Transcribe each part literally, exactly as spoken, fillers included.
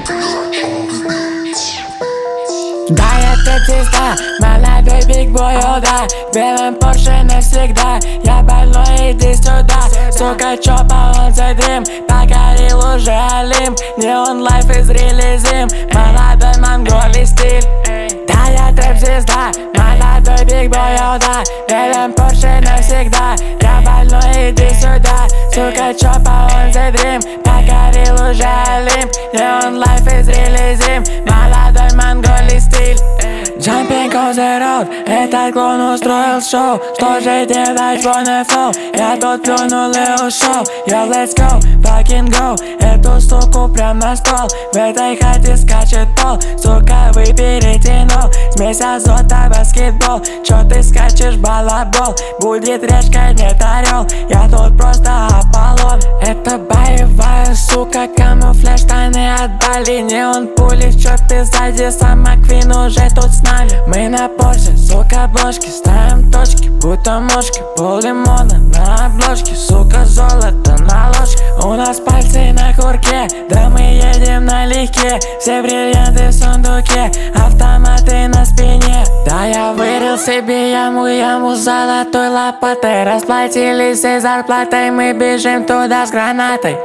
Да, я триста, молодой бигбой, о да. В белом Порше навсегда. Я больной, иди сюда. Сука, чё по за дрим? Покорил уже Олимп. Неон лайф из релизим. Молодой монголий стиль. Да, я трэп-звезда, молодой бигбой, о да. В белом Порше навсегда. Я больной, иди сюда. Сука, чё по за дрим? Покорил уже Олимп. Неон лайф из релизим. Молодой монголий стиль. Jumping on the road, этот клоун устроил шоу. Что же делать, wanna flow? Я тут плюнул и ушел. Yo, let's go, fucking go. Эту суку прям на стол. В этой хате скачет пол. Сука, выбери тянул. Смесь азота, баскетбол. Чё ты скачешь, балабол? Будет речка, нет орел. Я тут просто Аполлон. Это боевая сука, камуфляж, штаны от Бали. Неон пули, чё ты сзади, сам Маквин уже тут с нами. Мы на Порше, сука, обложки, ставим точки, будто мошки. Пол лимона на обложке, сука, золото на ложке. У нас пальцы на курке, да мы едем налегке. Все бриллианты в сундуке, автоматы на спине. Да, я вырыл себе яму, яму с золотой лопатой. Расплатились всей зарплатой, мы бежим туда с гранатой.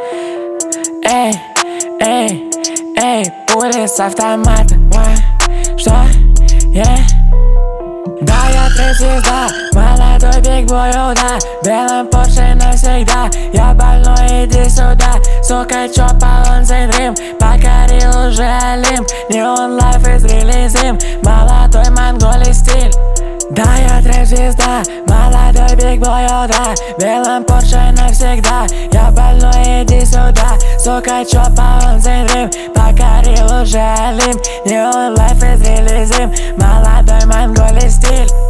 Эй, эй, эй, пули с автомата. Что? Yeah. Да, я трэп-звезда, молодой бигбой, о да. В белом Порше навсегда. Я больной, иди сюда. Сука, чё по за дрим? Покорил уже Олимп. Неон лайф из релизим. Молодой монголий стиль. Да, я трэп-звезда, молодой бигбой, о да. В белом Порше навсегда. Я больной, иди сюда. Сука, чё по за дрим? Покорил уже Олимп. Неон лайф из релизим. Молодой монголий стиль.